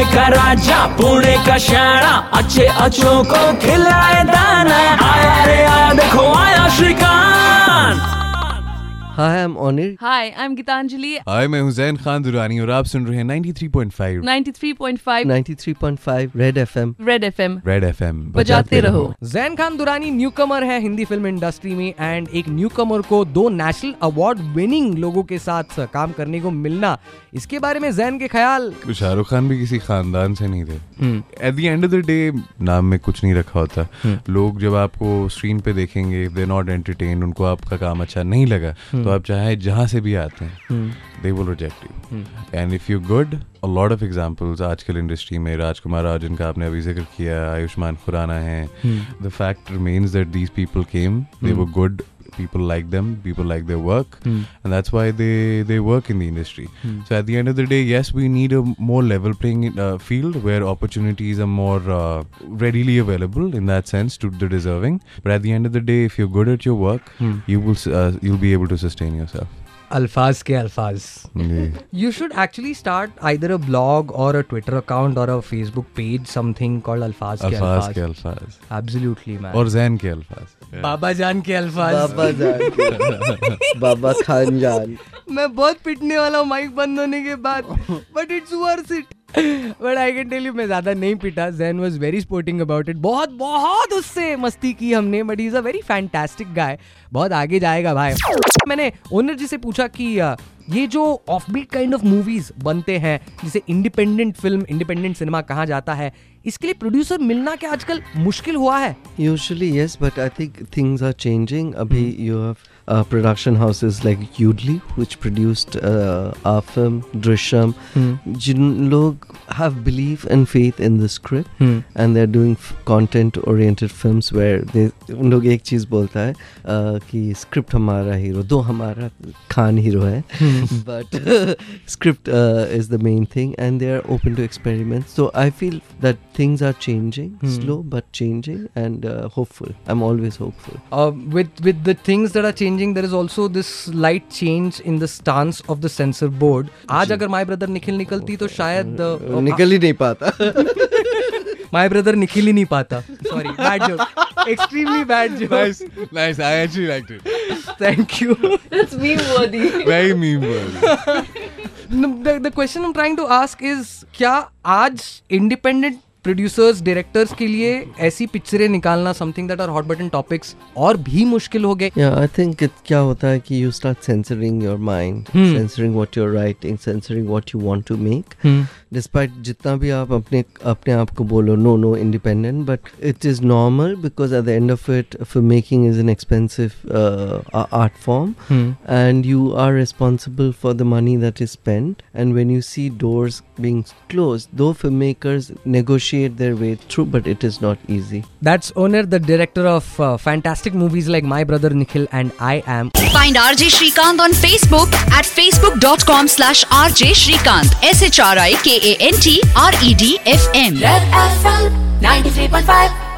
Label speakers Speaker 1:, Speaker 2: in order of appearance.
Speaker 1: का राजा पुणे का शाना, अच्छे अच्छों को खिलाए दाना, आया रे आया देखो आया Shrikant.
Speaker 2: Hi, I'm Onir.
Speaker 3: Hi, I'm Gitanjali.
Speaker 4: हाय, मैं हूं ज़ैन खान दुरानी और आप सुन रहे हैं 93.5
Speaker 3: 93.5
Speaker 2: Red FM.
Speaker 3: Red FM.
Speaker 4: Red FM.
Speaker 3: बजाते रहो।
Speaker 5: जैन खान दुरानी न्यूकमर है हिंदी फिल्म इंडस्ट्री में, एंड एक न्यूकमर को 2 नेशनल अवार्ड विनिंग लोगों के साथ काम करने को मिलना, इसके बारे में जैन के ख्याल?
Speaker 4: शाहरुख खान भी किसी खानदान से नहीं थे। At the end of the day नाम में कुछ नहीं रखा होता। लोग जब आपको स्क्रीन पे देखेंगे, दे नॉट एंटरटेन, उनको आपका काम अच्छा नहीं लगा, तो आप चाहे जहाँ से भी आते हैं, they will reject you. And if you're good, a lot of examples आजकल इंडस्ट्री में, राजकुमार राव जिनका आपने अभी जिक्र किया, आयुष्मान खुराना है, the fact remains that these people came, they were good, people like them, people like their work, and that's why they work in the industry. So at the end of the day, yes, we need a more level playing field where opportunities are more readily available in that sense to the deserving. But at the end of the day, if you're good at your work, you'll be able to sustain yourself.
Speaker 5: अल्फाज के अल्फाज। You should actually start either a blog or a Twitter account or a Facebook page, something called अल्फाज के अल्फाज। Absolutely man.
Speaker 4: और जैन के अल्फाज।
Speaker 5: बाबा जान के अल्फाज।
Speaker 2: बाबा खान जान।
Speaker 5: मैं बहुत पिटने वाला हूँ माइक बंद होने के बाद, but it's worth it. But I can tell you, मैं ज्यादा नहीं पिटा. Zen was very sporting about it. बहुत उससे मस्ती की हमने, but he's a very fantastic guy. बहुत आगे जाएगा भाई. मैंने ओनर जी से पूछा कि ये जो ऑफबीट काइंड ऑफ मूवीज बनते हैं, जिसे इंडिपेंडेंट फिल्म, इंडिपेंडेंट सिनेमा कहा जाता है, इसके लिए प्रोड्यूसर मिलना क्या आजकल मुश्किल हुआ है?
Speaker 2: Usually yes, but I think things are changing. Abhi you have production houses like Yoodlee, which produced our film Drishyam. Jin log have belief and faith in the script, and they're doing content-oriented films where they उन लोग एक चीज बोलता है कि script हमारा hero, दो हमारा खान हीरो है, but script is the main thing, and they are open to experiments. So I feel that things are changing, slow but changing, and hopeful. I'm always hopeful.
Speaker 5: With the things that are changing, there is also this slight change in the stance of the censor board. आज अगर My Brother Nikhil निकलती तो शायद
Speaker 2: निकल ही नहीं पाता.
Speaker 5: My Brother Nikhil ही नहीं पाता. Sorry, bad joke. Extremely bad joke.
Speaker 4: Nice. I actually liked it.
Speaker 5: Thank you.
Speaker 3: That's meme worthy.
Speaker 4: Very meme worthy.
Speaker 5: The question I'm trying to ask is, क्या आज independent प्रोड्यूसर्स, डायरेक्टर्स के लिए ऐसी पिक्चरें निकालना, something that are hot button topics, और भी मुश्किल हो गए?
Speaker 2: Yeah, I think क्या होता है कि you start censoring your mind, censoring what you're writing, censoring what you want to make. Despite जितना भी आप अपने आप को बोलो no independent, but it is normal because at the end of it, filmmaking is an expensive art form, and you are responsible for the money that is spent. And when you see doors being closed, though filmmakers negotiate their way through, but it is not easy.
Speaker 5: That's Onir, the director of fantastic movies like My Brother Nikhil and I Am.
Speaker 6: Find RJ Shrikant on Facebook at facebook.com/RJ Shrikant. SHRIKANTREDFM.
Speaker 7: Red FM 93.5